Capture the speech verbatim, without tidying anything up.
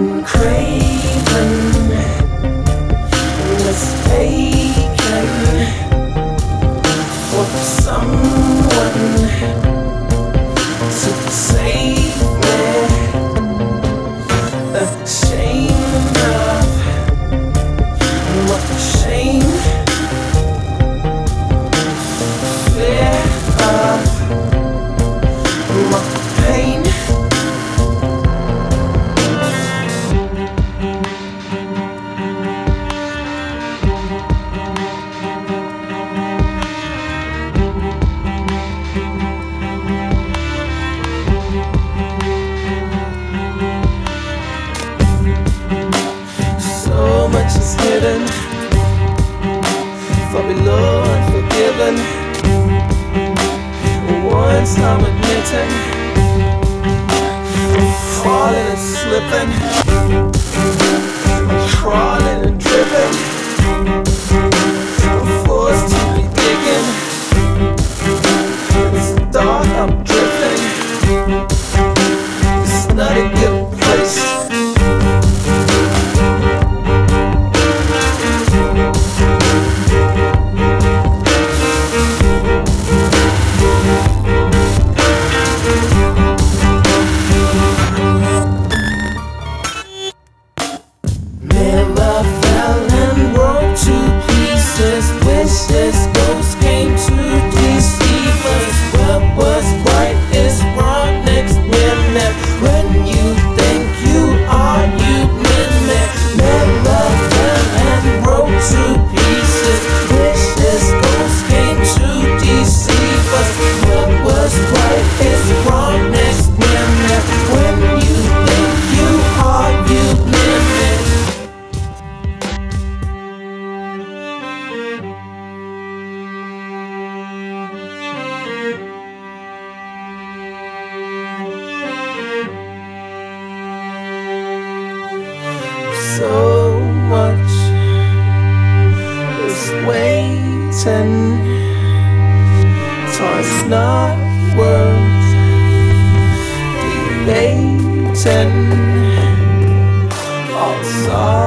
craven mistaken for someone to save me. Ashamed of my shame, fear of my pain. So much is hidden, for beloved, forgiven. Once I'm admitting, I'm falling and slipping, I'm crawling and dripping, I'm forced to be digging. It's dark, I'm drifting. It's not a good place. Mirror fell and broke to pieces. Wishes ghosts came to deceive us. What was bright is brought next minute. When you think you are, you minute. Mirror fell and broke to pieces. Wishes ghosts came to deceive us. What was bright is brought next minute. When you think you are, you minute. So much is waiting. Time's not worth debating. All sorry.